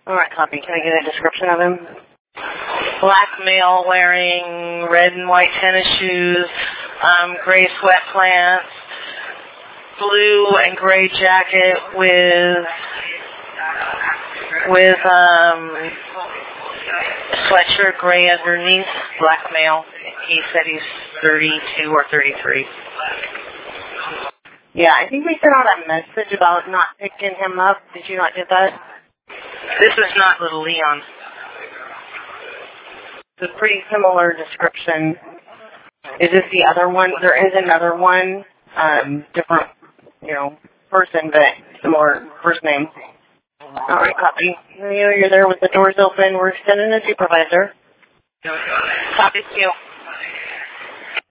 All right, copy. Can I get a description of him? Black male wearing red and white tennis shoes, gray sweatpants, blue and gray jacket with sweatshirt gray underneath. Black male. He said he's 32 or 33. Yeah, I think we sent out a message about not picking him up. Did you not get that? This is not Little Leon. It's a pretty similar description. Is this the other one? There is another one, different, person, but similar first name. All right, copy. You're there with the doors open. We're sending a supervisor. Copy, you.